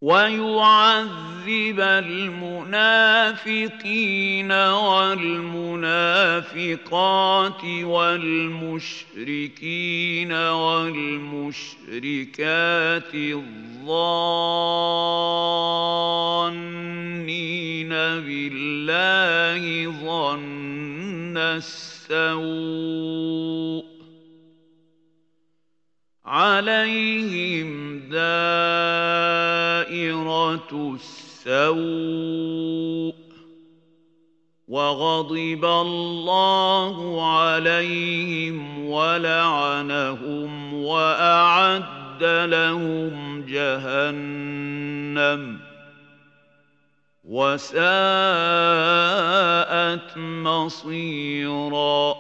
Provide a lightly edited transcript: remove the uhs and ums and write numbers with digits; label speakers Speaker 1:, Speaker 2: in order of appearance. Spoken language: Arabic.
Speaker 1: ويعذب المنافقين والمنافقات والمشركين والمشركات الظانين بالله ظن السوء عليهم دائرة السوء وغضب الله عليهم ولعنهم وأعد لهم جهنم وساءت مصيرا.